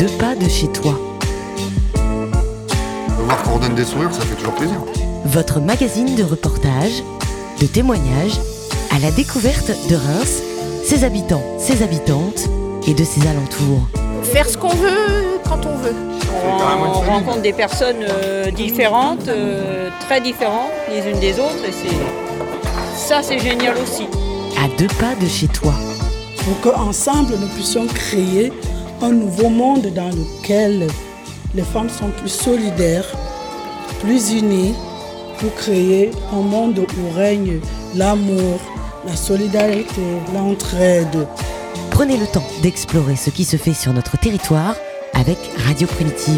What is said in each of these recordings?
deux pas de chez toi. Voir qu'on redonne des sourires, ça fait toujours plaisir. Votre magazine de reportages, de témoignages, à la découverte de Reims, ses habitants, ses habitantes et de ses alentours. Faire ce qu'on veut, quand on veut. On rencontre des personnes différentes, très différentes les unes des autres, et ça c'est génial aussi. À deux pas de chez toi. Pour qu'ensemble nous puissions créer un nouveau monde dans lequel les femmes sont plus solidaires, plus unies, pour créer un monde où règne l'amour, la solidarité, l'entraide. Prenez le temps d'explorer ce qui se fait sur notre territoire avec Radio Primitive.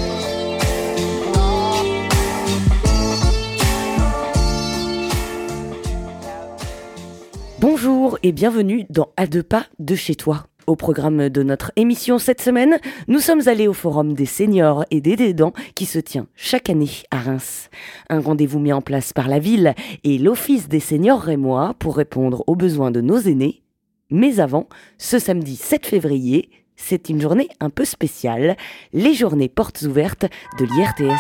Bonjour et bienvenue dans À deux pas de chez toi. Au programme de notre émission cette semaine, nous sommes allés au Forum des seniors et des aidants qui se tient chaque année à Reims. Un rendez-vous mis en place par la ville et l'Office des seniors rémois pour répondre aux besoins de nos aînés. Mais avant, ce samedi 7 février, c'est une journée un peu spéciale, les journées portes ouvertes de l'IRTS.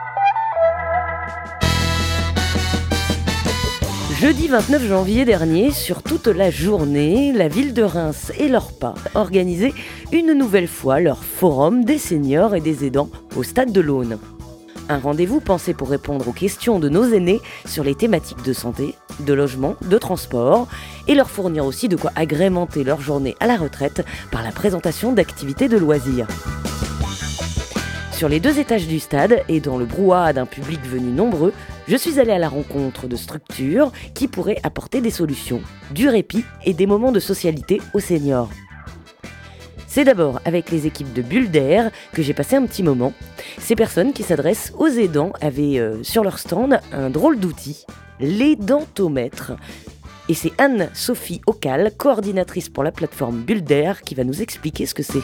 Jeudi 29 janvier dernier, sur toute la journée, la ville de Reims et l'ORPA organisaient une nouvelle fois leur forum des seniors et des aidants au stade de l'Aune. Un rendez-vous pensé pour répondre aux questions de nos aînés sur les thématiques de santé, de logement, de transport et leur fournir aussi de quoi agrémenter leur journée à la retraite par la présentation d'activités de loisirs. Sur les 2 étages du stade et dans le brouhaha d'un public venu nombreux, je suis allée à la rencontre de structures qui pourraient apporter des solutions, du répit et des moments de socialité aux seniors. C'est d'abord avec les équipes de Bulles d'Air que j'ai passé un petit moment. Ces personnes qui s'adressent aux aidants avaient sur leur stand un drôle d'outil, l'aidantomètre. Et c'est Anne-Sophie Ocal, coordinatrice pour la plateforme Bulles d'Air, qui va nous expliquer ce que c'est.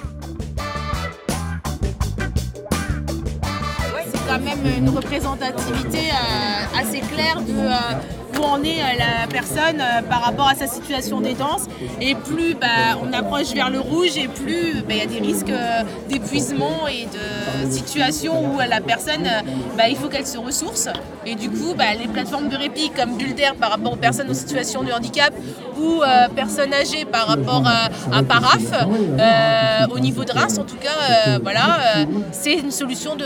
Quand même une représentativité assez claire de où en est la personne par rapport à sa situation d'aidance. Et plus on approche vers le rouge et plus il y a des risques d'épuisement et de situations où la personne, il faut qu'elle se ressource. Et du coup, les plateformes de répit comme Bulles d'Air par rapport aux personnes en situation de handicap ou personnes âgées par rapport à Paraf, au niveau de Reims en tout cas, c'est une solution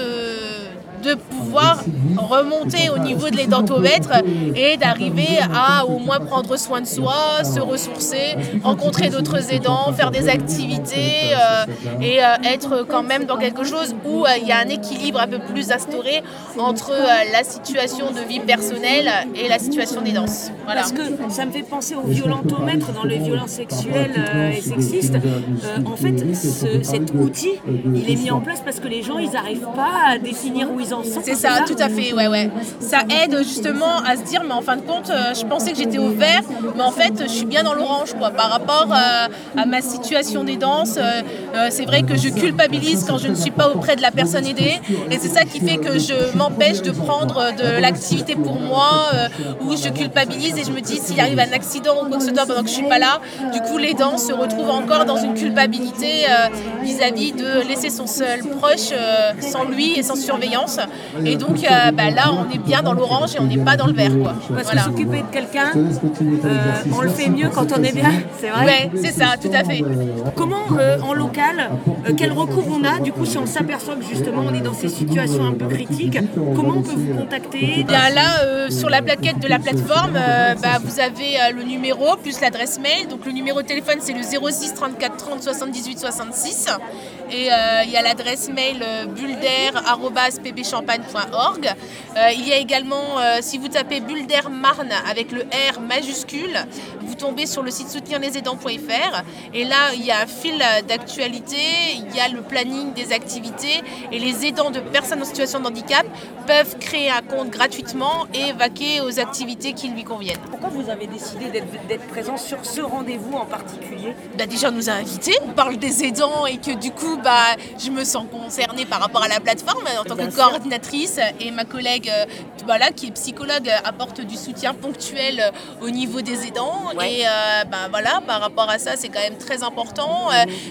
de pouvoir remonter au niveau de l'aidantomètre et d'arriver à au moins prendre soin de soi, se ressourcer, rencontrer d'autres aidants, faire des activités et être quand même dans quelque chose où il y a un équilibre un peu plus instauré entre la situation de vie personnelle et la situation d'aidance. Voilà. Parce que ça me fait penser au violentomètre dans les violences sexuelles et sexistes. En fait, cet outil, il est mis en place parce que les gens, ils n'arrivent pas à définir où ils en sont. C'est ça, tout à fait, ouais. Ça aide justement à se dire, mais en fin de compte, je pensais que j'étais au vert, mais en fait, je suis bien dans l'orange, quoi. Par rapport à ma situation d'aidance, c'est vrai que je culpabilise quand je ne suis pas auprès de la personne aidée, et c'est ça qui fait que je m'empêche de prendre de l'activité pour moi, où je culpabilise et je me dis, s'il arrive un accident ou quoi que ce soit pendant que je suis pas là, du coup, l'aidant se retrouve encore dans une culpabilité vis-à-vis de laisser son seul proche sans lui et sans surveillance. Et donc là on est bien dans l'orange et on n'est pas dans le vert, quoi. Parce que s'occuper de quelqu'un, on le fait mieux quand on est bien, c'est vrai. Ouais, c'est ça, tout à fait. Comment en local, quel recours on a du coup si on s'aperçoit que justement on est dans ces situations un peu critiques, comment on peut vous contacter? Bien là sur la plaquette de la plateforme, vous avez le numéro plus l'adresse mail. Donc le numéro de téléphone c'est le 06 34 30 78 66 et il y a l'adresse mail bulledair@pbchampagne.org. Il y a également, si vous tapez Bulles d'Air Marne avec le R majuscule, vous tombez sur le site soutenirlesaidants.fr et là il y a un fil d'actualité, il y a le planning des activités et les aidants de personnes en situation de handicap peuvent créer un compte gratuitement et vaquer aux activités qui lui conviennent. Pourquoi vous avez décidé d'être présent sur ce rendez-vous en particulier? Déjà on nous a invités, on parle des aidants et que du coup je me sens concernée par rapport à la plateforme en tant que coordinatrice et ma collègue qui est psychologue apporte du soutien ponctuel au niveau des aidants et par rapport à ça c'est quand même très important même si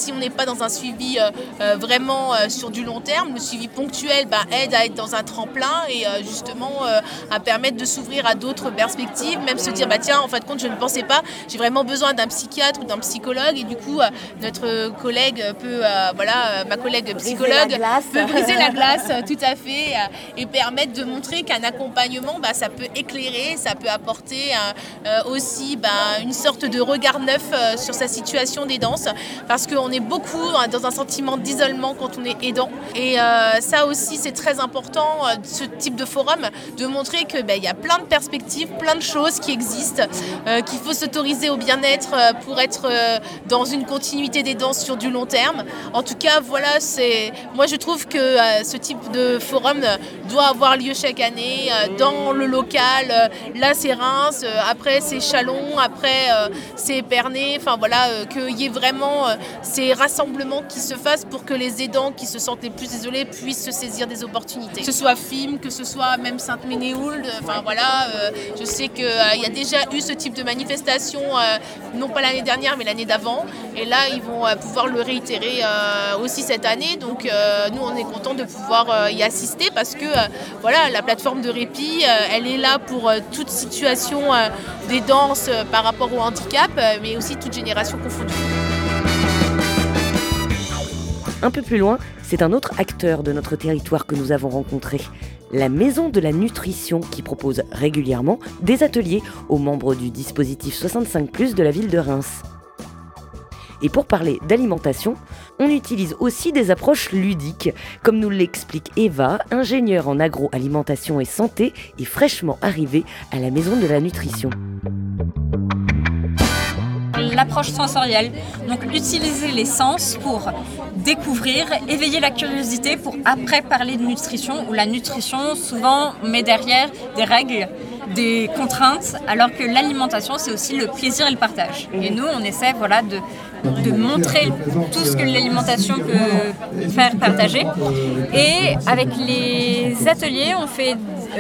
si on n'est pas dans un suivi vraiment sur du long terme, le suivi ponctuel aide à être dans un tremplin et justement à permettre de s'ouvrir à d'autres perspectives, même se dire tiens, en fin de compte je ne pensais pas, j'ai vraiment besoin d'un psychiatre ou d'un psychologue, et du coup notre collègue peut, ma collègue psychologue peut briser la glace tout à fait et permettre de montrer qu'un accompagnement ça peut éclairer, ça peut apporter aussi une sorte de regard neuf sur sa situation d'aidance, parce qu'on est beaucoup dans un sentiment d'isolement quand on est aidant, et ça aussi c'est très important, ce type de forum, de montrer que il y a plein de perspectives, plein de choses qui existent, qu'il faut s'autoriser au bien-être pour être dans une continuité d'aidance sur du long terme. En tout cas, moi je trouve que ce type de forum doit avoir lieu chaque année dans le local. Là c'est Reims, après c'est Châlons, après c'est Épernay, qu'il y ait vraiment ces rassemblements qui se fassent pour que les aidants qui se sentent les plus isolés puissent se saisir des opportunités. Que ce soit FIM, que ce soit même Sainte-Ménéhould, je sais qu'il y a déjà eu ce type de manifestation, non pas l'année dernière mais l'année d'avant, et là ils vont pouvoir le réitérer aussi cette année, donc nous on est contents de pouvoir y assister, parce que la plateforme de répit elle est là pour toute situation d'aidance par rapport au handicap, mais aussi toute génération confondue. Un peu plus loin, c'est un autre acteur de notre territoire que nous avons rencontré, la Maison de la Nutrition, qui propose régulièrement des ateliers aux membres du dispositif 65+, de la ville de Reims. Et pour parler d'alimentation, on utilise aussi des approches ludiques, comme nous l'explique Eva, ingénieure en agroalimentation et santé et fraîchement arrivée à la Maison de la Nutrition. L'approche sensorielle, donc utiliser les sens pour découvrir, éveiller la curiosité pour après parler de nutrition, où la nutrition souvent met derrière des règles, des contraintes, alors que l'alimentation c'est aussi le plaisir et le partage. Et nous on essaie de montrer tout ce que l'alimentation peut faire partager. Et avec les ateliers, on fait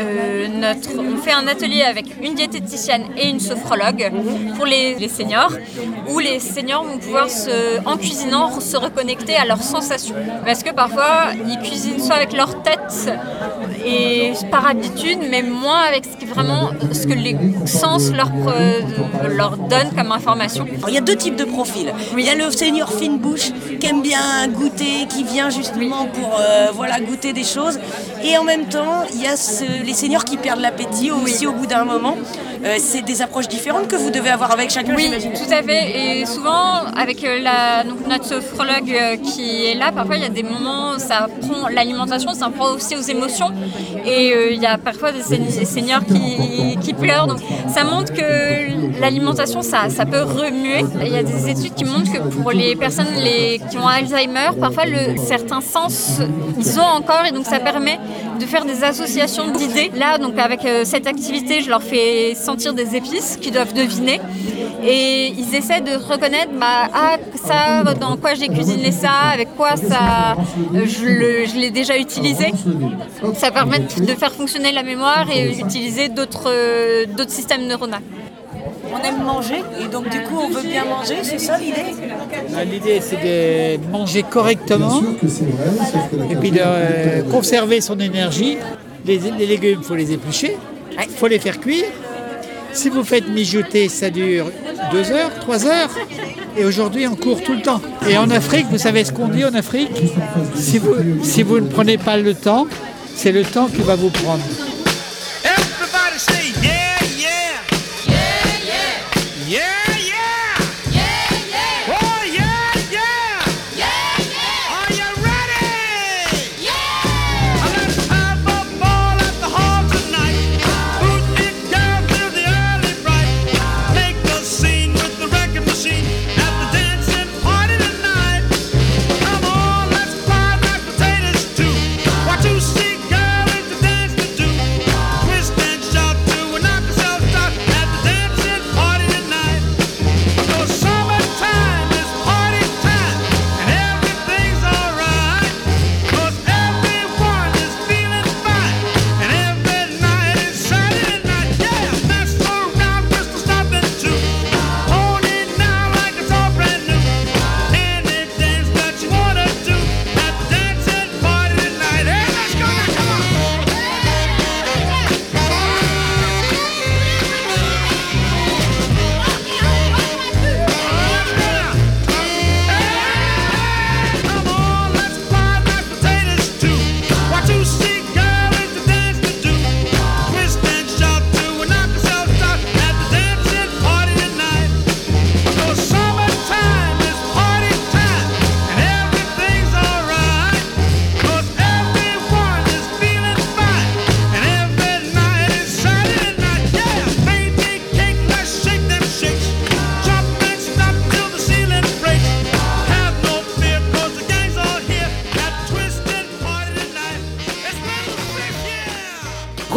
un atelier avec une diététicienne et une sophrologue pour les seniors, où les seniors vont pouvoir en cuisinant se reconnecter à leurs sensations. Parce que parfois, ils cuisinent soit avec leur tête et par habitude, mais moins avec ce que les sens leur donnent comme information. Il y a deux types de profils. Il y a le senior fine bouche qui aime bien goûter, qui vient justement pour goûter des choses. Et en même temps, il y a les seniors qui perdent l'appétit aussi au bout d'un moment. C'est des approches différentes que vous devez avoir avec chacun, j'imagine. Tout à fait. Et souvent, avec notre sophrologue qui est là, parfois il y a des moments, l'alimentation, ça prend aussi aux émotions. Et il y a parfois des seniors qui pleurent. Donc ça montre que l'alimentation, ça peut remuer. Il y a des études qui montrent que pour les personnes qui ont Alzheimer, parfois certains sens, ils ont encore, et donc ça permet de faire des associations d'idées. Là, donc avec cette activité, je leur fais sentir des épices qu'ils doivent deviner. Et ils essaient de reconnaître ça, dans quoi j'ai cuisiné ça, avec quoi ça, je l'ai déjà utilisé. Ça permet de faire fonctionner la mémoire et utiliser d'autres systèmes neuronaux. On aime manger et donc du coup on veut bien manger, c'est ça l'idée ? L'idée c'est de manger correctement et puis de conserver son énergie. Les légumes, il faut les éplucher, il faut les faire cuire. Si vous faites mijoter, ça dure 2 heures, 3 heures. Et aujourd'hui, on court tout le temps. Et en Afrique, vous savez ce qu'on dit en Afrique ? Si vous ne prenez pas le temps, c'est le temps qui va vous prendre.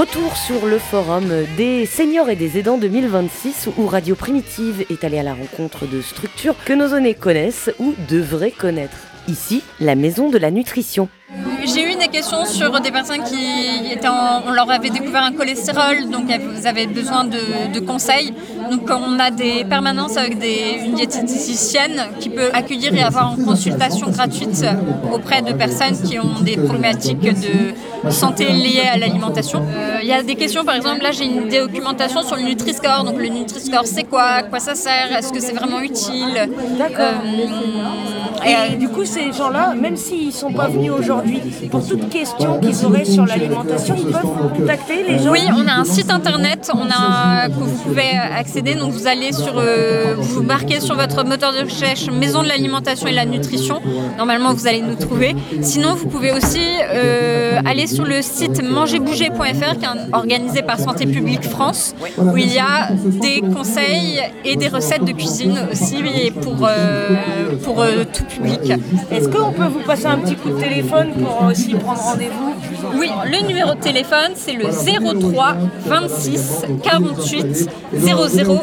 Retour sur le forum des seniors et des aidants 2026 où Radio Primitive est allée à la rencontre de structures que nos aînés connaissent ou devraient connaître. Ici, la maison de la nutrition. J'ai eu des questions sur des personnes qui étaient on leur avait découvert un cholestérol, donc elles avaient besoin de conseils. Donc on a des permanences avec une diététicienne qui peut accueillir et avoir une consultation gratuite auprès de personnes qui ont des problématiques de santé liées à l'alimentation. Il y a des questions, par exemple, là j'ai une documentation sur le Nutri-Score. Donc le Nutri-Score, c'est quoi ? À quoi ça sert ? Est-ce que c'est vraiment utile ? D'accord. Et du coup, ces gens-là, même s'ils ne sont pas venus aujourd'hui, pour toute question qu'ils auraient sur l'alimentation, ils peuvent contacter les gens. Oui, on a un site internet que vous pouvez accéder. Donc vous allez vous marquez sur votre moteur de recherche Maison de l'alimentation et de la nutrition. Normalement, vous allez nous trouver. Sinon, vous pouvez aussi aller sur le site mangerbouger.fr qui est organisé par Santé publique France, où il y a des conseils et des recettes de cuisine aussi pour tout public. Est-ce qu'on peut vous passer un petit coup de téléphone pour aussi prendre rendez-vous ? Oui, le numéro de téléphone, c'est le 03 26 48 00 00.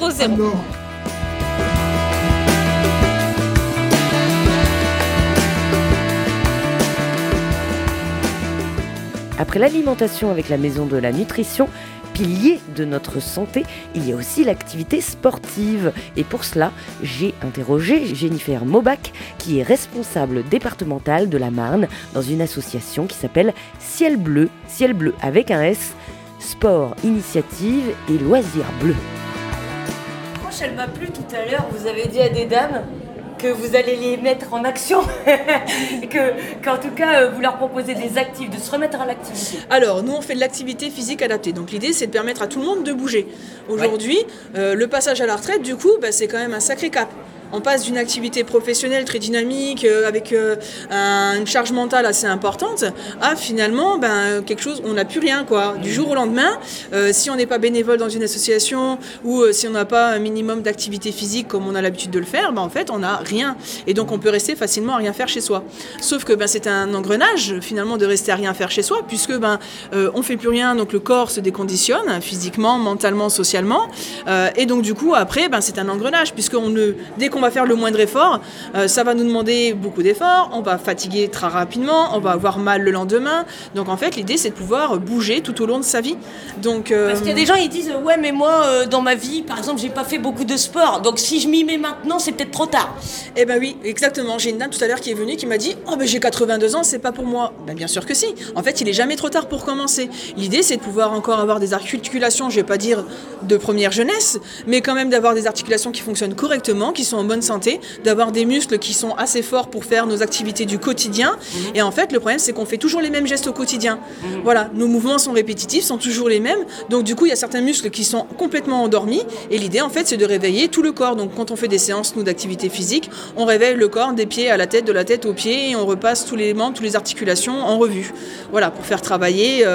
Après l'alimentation avec la maison de la nutrition, pilier de notre santé, il y a aussi l'activité sportive. Et pour cela, j'ai interrogé Jennifer Maubac, qui est responsable départementale de la Marne dans une association qui s'appelle Ciel Bleu avec un S, sport, initiative et loisirs bleus. Elle m'a plu tout à l'heure, vous avez dit à des dames que vous allez les mettre en action, qu'en tout cas vous leur proposez des actifs, de se remettre à l'activité. Alors nous on fait de l'activité physique adaptée, donc l'idée c'est de permettre à tout le monde de bouger. Aujourd'hui, le passage à la retraite du coup c'est quand même un sacré cap. On passe d'une activité professionnelle très dynamique, avec une charge mentale assez importante, à finalement quelque chose, on n'a plus rien quoi. Du jour au lendemain, si on n'est pas bénévole dans une association ou si on n'a pas un minimum d'activité physique comme on a l'habitude de le faire, en fait on n'a rien. Et donc on peut rester facilement à rien faire chez soi. Sauf que c'est un engrenage finalement de rester à rien faire chez soi, puisque on fait plus rien, donc le corps se déconditionne physiquement, mentalement, socialement. Et donc du coup après c'est un engrenage, puisque dès qu'on va faire le moindre effort, ça va nous demander beaucoup d'efforts, on va fatiguer très rapidement, on va avoir mal le lendemain. Donc en fait l'idée c'est de pouvoir bouger tout au long de sa vie. Donc, parce qu'il y a des gens ils disent ouais mais moi dans ma vie par exemple j'ai pas fait beaucoup de sport, donc si je m'y mets maintenant c'est peut-être trop tard. Eh ben oui, exactement. J'ai une dame tout à l'heure qui est venue qui m'a dit j'ai 82 ans, c'est pas pour moi. Bien sûr que si. En fait il est jamais trop tard pour commencer. L'idée c'est de pouvoir encore avoir des articulations, je vais pas dire de première jeunesse, mais quand même d'avoir des articulations qui fonctionnent correctement, qui sont en bonne santé, d'avoir des muscles qui sont assez forts pour faire nos activités du quotidien. Et en fait, le problème, c'est qu'on fait toujours les mêmes gestes au quotidien. Voilà, nos mouvements sont répétitifs, sont toujours les mêmes. Donc du coup, il y a certains muscles qui sont complètement endormis. Et l'idée, en fait, c'est de réveiller tout le corps. Donc quand on fait des séances, nous, d'activité physique, on réveille le corps des pieds à la tête, de la tête aux pieds, et on repasse tous les membres, toutes les articulations en revue. Voilà, pour faire travailler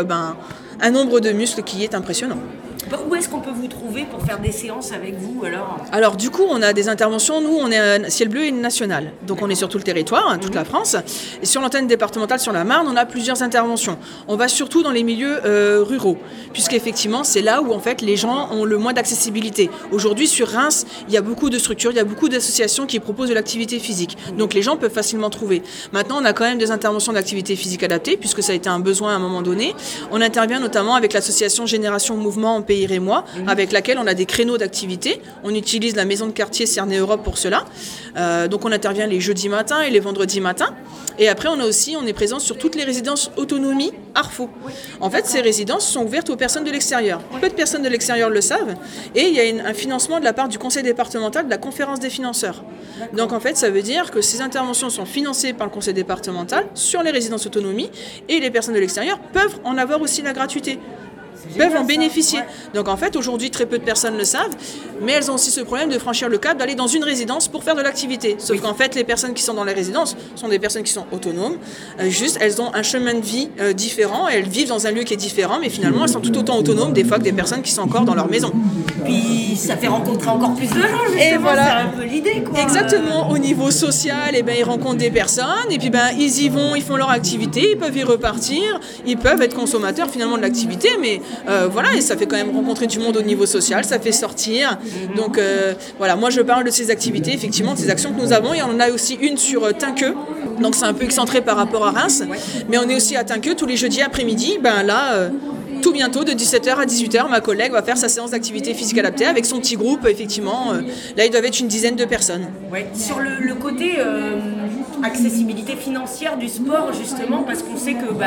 un nombre de muscles qui est impressionnant. Où est-ce qu'on peut vous trouver pour faire des séances avec vous alors ? Alors du coup, on a des interventions, nous on est Ciel Bleu et national, donc on est sur tout le territoire, toute la France, et sur l'antenne départementale sur la Marne, on a plusieurs interventions. On va surtout dans les milieux ruraux, puisqu'effectivement c'est là où en fait les gens ont le moins d'accessibilité. Aujourd'hui sur Reims, il y a beaucoup de structures, il y a beaucoup d'associations qui proposent de l'activité physique, donc les gens peuvent facilement trouver. Maintenant on a quand même des interventions d'activité physique adaptée, puisque ça a été un besoin à un moment donné. On intervient notamment avec l'association Génération Mouvement en Pays Rémois, avec laquelle on a des créneaux d'activité. On utilise la maison de quartier Cernay Europe pour cela. Donc on intervient les jeudis matins et les vendredis matins. Et après on est présent sur toutes les résidences autonomie Arfo. En fait ces résidences sont ouvertes aux personnes de l'extérieur. Peu de personnes de l'extérieur le savent. Et il y a un financement de la part du conseil départemental de la conférence des financeurs. Donc en fait ça veut dire que ces interventions sont financées par le conseil départemental sur les résidences autonomie et les personnes de l'extérieur peuvent en avoir aussi la gratuité. peuvent en bénéficier. Donc en fait, aujourd'hui, très peu de personnes le savent, mais elles ont aussi ce problème de franchir le cap, d'aller dans une résidence pour faire de l'activité. Sauf qu'en fait, les personnes qui sont dans les résidences sont des personnes qui sont autonomes. Juste, elles ont un chemin de vie différent, elles vivent dans un lieu qui est différent, mais finalement, elles sont tout autant autonomes des fois que des personnes qui sont encore dans leur maison. Puis ça fait rencontrer encore plus de gens, justement. Et voilà. C'est un peu l'idée, quoi. Exactement. Au niveau social, ils rencontrent des personnes, et puis ils y vont, ils font leur activité, ils peuvent y repartir, ils peuvent être consommateurs finalement de l'activité, mais voilà, et ça fait quand même rencontrer du monde au niveau social, ça fait sortir. Donc voilà, moi je parle de ces activités, effectivement, de ces actions que nous avons. Il y en a aussi une sur Tinqueux, donc c'est un peu excentré par rapport à Reims, mais on est aussi à Tinqueux tous les jeudis après-midi. Tout bientôt, de 17h à 18h, ma collègue va faire sa séance d'activité physique adaptée avec son petit groupe, effectivement. Là, ils doivent être une dizaine de personnes. Ouais. Sur le côté accessibilité financière du sport, justement, parce qu'on sait que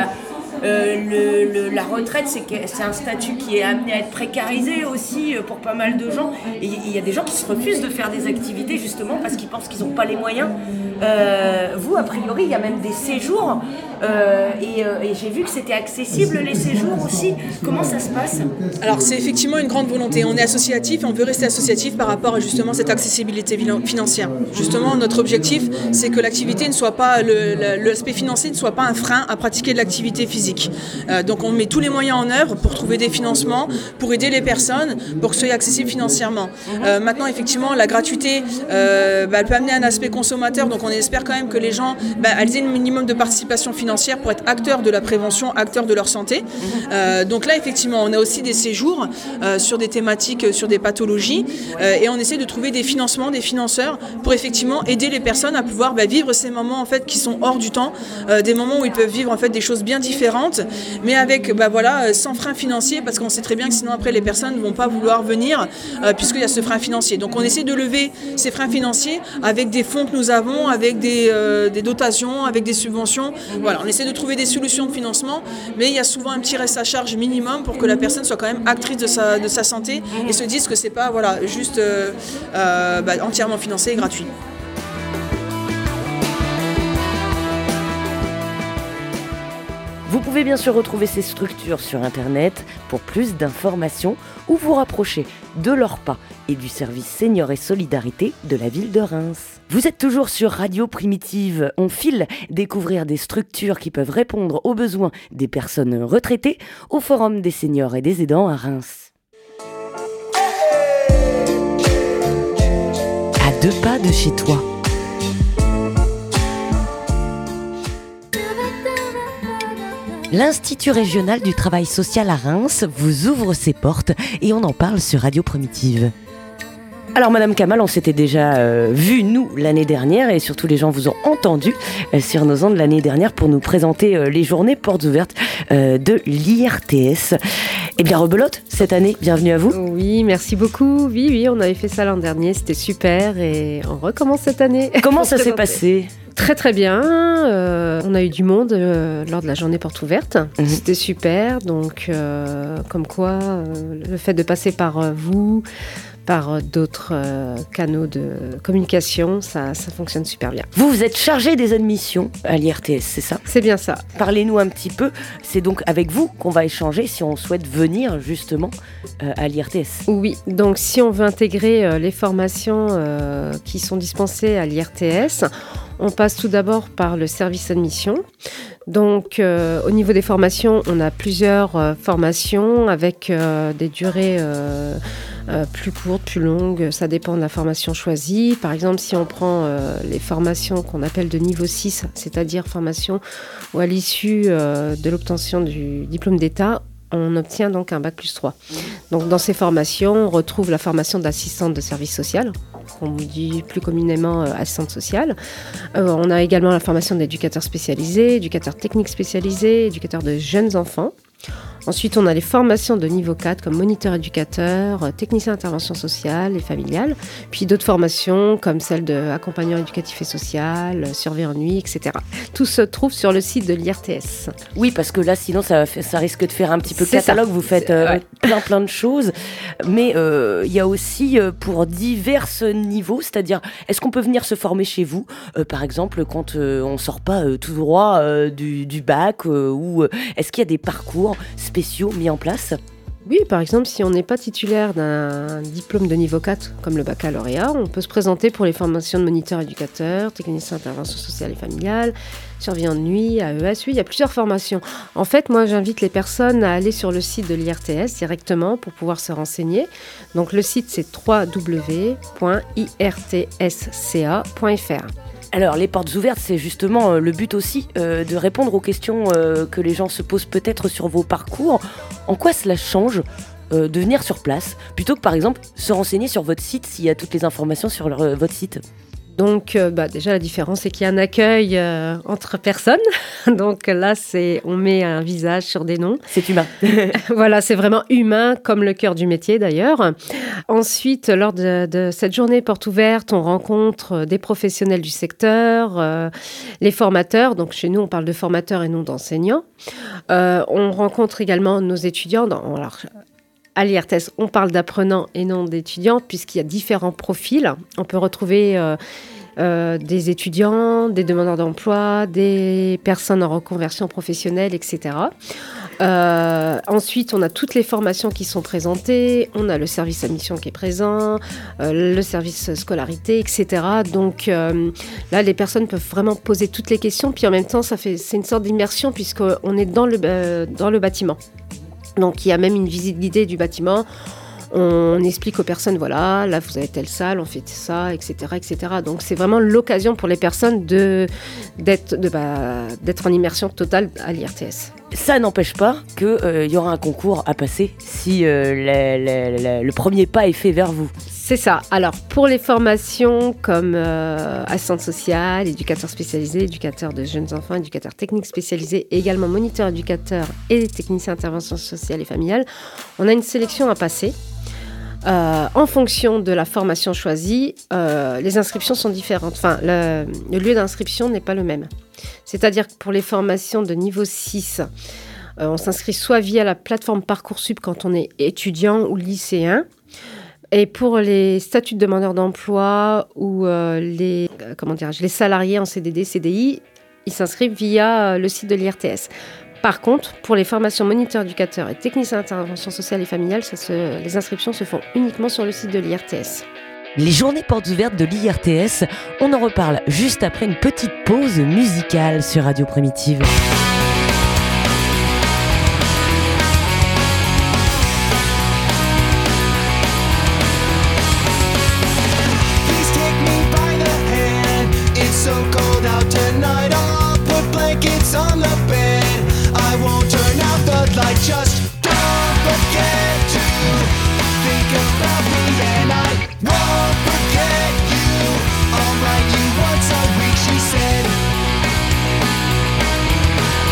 la retraite, c'est un statut qui est amené à être précarisé aussi pour pas mal de gens. Et il y a des gens qui se refusent de faire des activités, justement, parce qu'ils pensent qu'ils n'ont pas les moyens. Vous, a priori, il y a même des séjours. Et j'ai vu que c'était accessible, les séjours aussi. Comment ça se passe ? Alors, c'est effectivement une grande volonté. On est associatif et on veut rester associatif par rapport à justement cette accessibilité financière. Justement, notre objectif, c'est que l'activité ne soit pas, l'aspect financier ne soit pas un frein à pratiquer de l'activité physique. Donc, on met tous les moyens en œuvre pour trouver des financements, pour aider les personnes, pour que ce soit accessible financièrement. Maintenant, effectivement, la gratuité, elle peut amener un aspect consommateur. Donc, on espère quand même que les gens elles aient un minimum de participation financière pour être acteurs de la prévention, acteurs de leur santé. Donc là, effectivement, on a aussi des séjours sur des thématiques, sur des pathologies, et on essaie de trouver des financements, des financeurs pour effectivement aider les personnes à pouvoir vivre ces moments en fait qui sont hors du temps, des moments où ils peuvent vivre en fait des choses bien différentes, mais avec sans frein financier, parce qu'on sait très bien que sinon après les personnes ne vont pas vouloir venir puisqu'il y a ce frein financier. Donc on essaie de lever ces freins financiers avec des fonds que nous avons, avec des dotations, avec des subventions. Voilà, on essaie de trouver des solutions de financement, mais il y a souvent un petit reste à charge minimum pour que la personne soit quand même actrice de sa santé et se dise que c'est pas juste entièrement financé et gratuit. Vous pouvez bien sûr retrouver ces structures sur Internet pour plus d'informations ou vous rapprocher de l'ORPA et du service Senior et Solidarité de la ville de Reims. Vous êtes toujours sur Radio Primitive. On file découvrir des structures qui peuvent répondre aux besoins des personnes retraitées au Forum des seniors et des aidants à Reims. À 2 pas de chez toi. L'Institut régional du travail social à Reims vous ouvre ses portes et on en parle sur Radio Primitive. Alors Madame Kamal, on s'était déjà vu nous l'année dernière et surtout les gens vous ont entendu sur nos ondes l'année dernière pour nous présenter les journées portes ouvertes de l'IRTS. Eh bien rebelote, cette année, bienvenue à vous. Oui, merci beaucoup. Oui, on avait fait ça l'an dernier, c'était super et on recommence cette année. Comment ça s'est passé ? Très très bien, on a eu du monde lors de la journée porte ouverte, C'était super, donc comme quoi le fait de passer par vous, par d'autres canaux de communication, ça fonctionne super bien. Vous êtes chargé des admissions à l'IRTS, c'est ça ? C'est bien ça. Parlez-nous un petit peu, c'est donc avec vous qu'on va échanger si on souhaite venir justement à l'IRTS. Oui, donc si on veut intégrer les formations qui sont dispensées à l'IRTS, on passe tout d'abord par le service admission. Donc, au niveau des formations, on a plusieurs formations avec des durées plus courtes, plus longues. Ça dépend de la formation choisie. Par exemple, si on prend les formations qu'on appelle de niveau 6, c'est-à-dire formation où à l'issue de l'obtention du diplôme d'État, on obtient donc un bac plus 3. Donc, dans ces formations, on retrouve la formation d'assistante de service social, qu'on dit plus communément assistante sociale. On a également la formation d'éducateur spécialisé, éducateur technique spécialisé, éducateur de jeunes enfants. Ensuite, on a les formations de niveau 4 comme moniteur éducateur, technicien d'intervention sociale et familiale, puis d'autres formations comme celle d'accompagnant éducatif et social, surveillant en nuit, etc. Tout se trouve sur le site de l'IRTS. Oui, parce que là, sinon, ça risque de faire un petit peu catalogue. Vous faites plein de choses, mais il y a aussi pour divers niveaux, c'est-à-dire, est-ce qu'on peut venir se former chez vous, par exemple, quand on ne sort pas tout droit du bac, ou est-ce qu'il y a des parcours spéciaux mis en place ? Oui, par exemple, si on n'est pas titulaire d'un diplôme de niveau 4, comme le baccalauréat, on peut se présenter pour les formations de moniteur éducateur, technicien d'intervention sociale et familiale, surveillant de nuit, AES. Oui, il y a plusieurs formations. En fait, moi, j'invite les personnes à aller sur le site de l'IRTS directement pour pouvoir se renseigner. Donc, le site, c'est www.irtsca.fr. Alors, les portes ouvertes, c'est justement le but aussi de répondre aux questions que les gens se posent peut-être sur vos parcours. En quoi cela change de venir sur place, plutôt que par exemple se renseigner sur votre site s'il y a toutes les informations sur votre site ? Donc déjà la différence c'est qu'il y a un accueil entre personnes. Donc là on met un visage sur des noms. C'est humain. Voilà, c'est vraiment humain comme le cœur du métier d'ailleurs. Ensuite, lors de cette journée porte ouverte, on rencontre des professionnels du secteur, les formateurs. Donc chez nous on parle de formateurs et non d'enseignants. On rencontre également nos étudiants. À l'IRTS, on parle d'apprenants et non d'étudiants, puisqu'il y a différents profils. On peut retrouver des étudiants, des demandeurs d'emploi, des personnes en reconversion professionnelle, etc. Ensuite, on a toutes les formations qui sont présentées. On a le service admission qui est présent, le service scolarité, etc. Donc là, les personnes peuvent vraiment poser toutes les questions. Puis en même temps, c'est une sorte d'immersion, puisqu'on est dans le bâtiment. Donc, il y a même une visite guidée du bâtiment. On explique aux personnes, voilà, là, vous avez telle salle, on fait ça, etc., etc. Donc, c'est vraiment l'occasion pour les personnes d'être en immersion totale à l'IRTS. Ça n'empêche pas qu'il y aura un concours à passer si le premier pas est fait vers vous. C'est ça. Alors, pour les formations comme assistante sociale, éducateur spécialisé, éducateur de jeunes enfants, éducateur technique spécialisé, et également moniteur éducateur et technicien d'intervention sociale et familiale, on a une sélection à passer. En fonction de la formation choisie, les inscriptions sont différentes. Enfin, le lieu d'inscription n'est pas le même. C'est-à-dire que pour les formations de niveau 6, on s'inscrit soit via la plateforme Parcoursup quand on est étudiant ou lycéen. Et pour les statuts de demandeurs d'emploi ou les salariés en CDD, CDI, ils s'inscrivent via le site de l'IRTS. Par contre, pour les formations moniteur éducateur et technicien d'intervention sociale et familiale, les inscriptions se font uniquement sur le site de l'IRTS. Les journées portes ouvertes de l'IRTS, on en reparle juste après une petite pause musicale sur Radio Primitive. Just don't forget to think about me, and I won't forget you. I'll write you once a week, she said.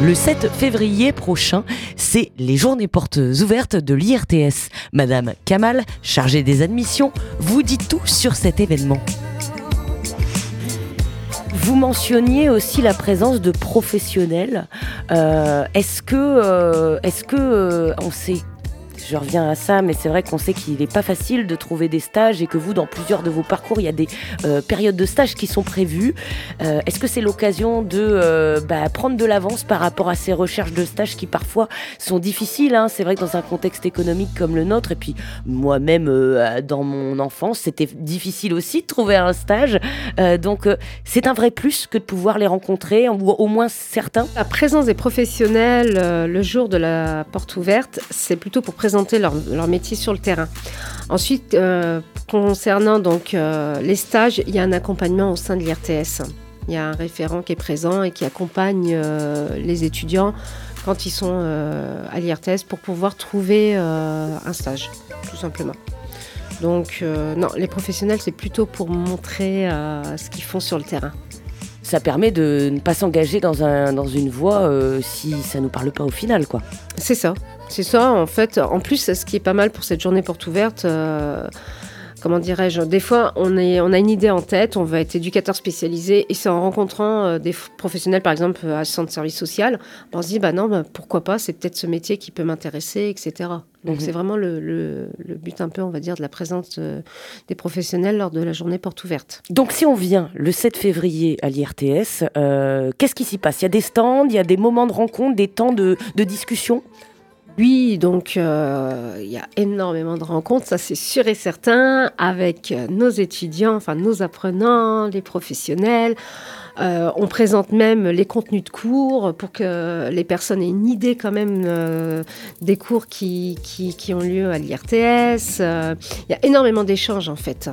Le 7 février prochain, c'est les journées portes ouvertes de l'IRTS. Madame Kamal, chargée des admissions, vous dit tout sur cet événement. Vous mentionniez aussi la présence de professionnels. Est-ce que on sait, je reviens à ça, mais c'est vrai qu'on sait qu'il n'est pas facile de trouver des stages et que vous, dans plusieurs de vos parcours, il y a des périodes de stages qui sont prévues. Est-ce que c'est l'occasion de prendre de l'avance par rapport à ces recherches de stages qui parfois sont difficiles, hein. C'est vrai que dans un contexte économique comme le nôtre, et puis moi-même dans mon enfance, c'était difficile aussi de trouver un stage. Donc c'est un vrai plus que de pouvoir les rencontrer, ou au moins certains. La présence des professionnels le jour de la porte ouverte, c'est plutôt pour présenter leur métier sur le terrain. Ensuite, concernant donc les stages, il y a un accompagnement au sein de l'IRTS. Il y a un référent qui est présent et qui accompagne les étudiants quand ils sont à l'IRTS pour pouvoir trouver un stage, tout simplement. Donc non, les professionnels, c'est plutôt pour montrer ce qu'ils font sur le terrain. Ça permet de ne pas s'engager dans une voie si ça ne nous parle pas au final, quoi. C'est ça, en fait. En plus, ce qui est pas mal pour cette journée porte ouverte, comment dirais-je, des fois, on a une idée en tête, on va être éducateur spécialisé, et c'est en rencontrant des professionnels, par exemple, assistants de service social, on se dit, pourquoi pas, c'est peut-être ce métier qui peut m'intéresser, etc. Donc c'est vraiment le but un peu, on va dire, de la présence des professionnels lors de la journée porte ouverte. Donc si on vient le 7 février à l'IRTS, qu'est-ce qui s'y passe ? Il y a des stands, il y a des moments de rencontre, des temps de discussion ? Oui, donc il y a énormément de rencontres, ça c'est sûr et certain, avec nos étudiants, enfin nos apprenants, les professionnels. On présente même les contenus de cours pour que les personnes aient une idée quand même des cours qui ont lieu à l'IRTS. Il y a énormément d'échanges en fait,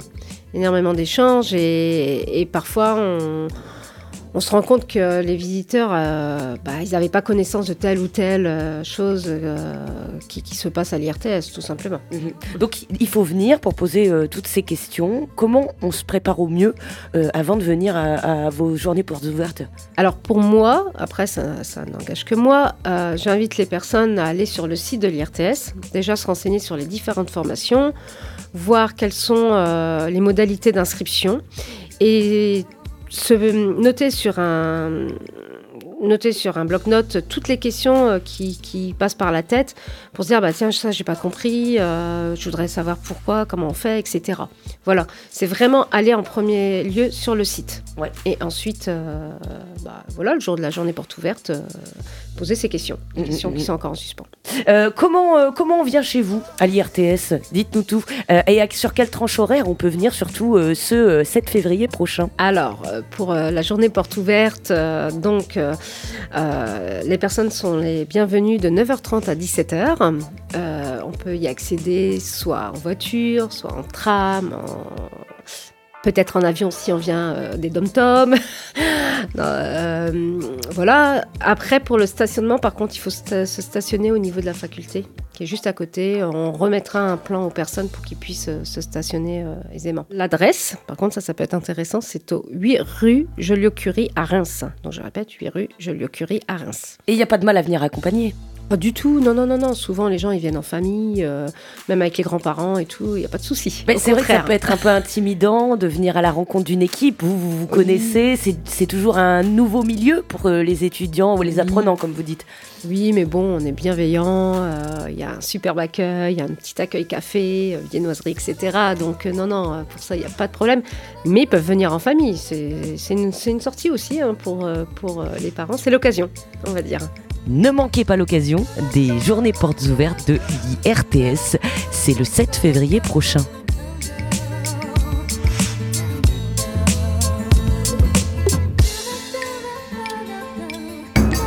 et parfois on se rend compte que les visiteurs, ils n'avaient pas connaissance de telle ou telle chose qui se passe à l'IRTS, tout simplement. Donc il faut venir pour poser toutes ces questions. Comment on se prépare au mieux avant de venir à vos journées portes ouvertes ? Alors pour moi, après ça n'engage que moi, j'invite les personnes à aller sur le site de l'IRTS, déjà se renseigner sur les différentes formations, voir quelles sont les modalités d'inscription et noter sur un bloc-notes toutes les questions qui passent par la tête pour se dire tiens, ça j'ai pas compris, je voudrais savoir pourquoi, comment on fait, etc. Voilà, c'est vraiment aller en premier lieu sur le site. Ouais. Et ensuite, le jour de la journée porte ouverte, poser ces questions, des questions qui sont encore en suspens. Comment on vient chez vous à l'IRTS ? Dites-nous tout. Et sur quelle tranche horaire on peut venir, surtout ce 7 février prochain ? Alors, pour la journée porte ouverte, les personnes sont les bienvenues de 9h30 à 17h. On peut y accéder soit en voiture, soit en tram, peut-être en avion si on vient des dom-toms. Voilà. Après, pour le stationnement, par contre, il faut se stationner au niveau de la faculté, qui est juste à côté. On remettra un plan aux personnes pour qu'ils puissent se stationner aisément. L'adresse, par contre, ça peut être intéressant, c'est au 8 rue Joliot-Curie à Reims. Donc, je répète, 8 rue Joliot-Curie à Reims. Et il n'y a pas de mal à venir accompagner ? Pas du tout, non. Souvent, les gens, ils viennent en famille, même avec les grands-parents et tout, il n'y a pas de souci. Mais c'est vrai que ça peut être un peu intimidant de venir à la rencontre d'une équipe. Vous connaissez, c'est toujours un nouveau milieu pour les étudiants ou les apprenants, comme vous dites. Oui, mais bon, on est bienveillant, il y a un superbe accueil, il y a un petit accueil café, viennoiserie, etc. Donc non, pour ça, il n'y a pas de problème. Mais ils peuvent venir en famille, c'est une sortie aussi pour les parents, c'est l'occasion, on va dire. Ne manquez pas l'occasion des journées portes ouvertes de l'IRTS. C'est le 7 février prochain.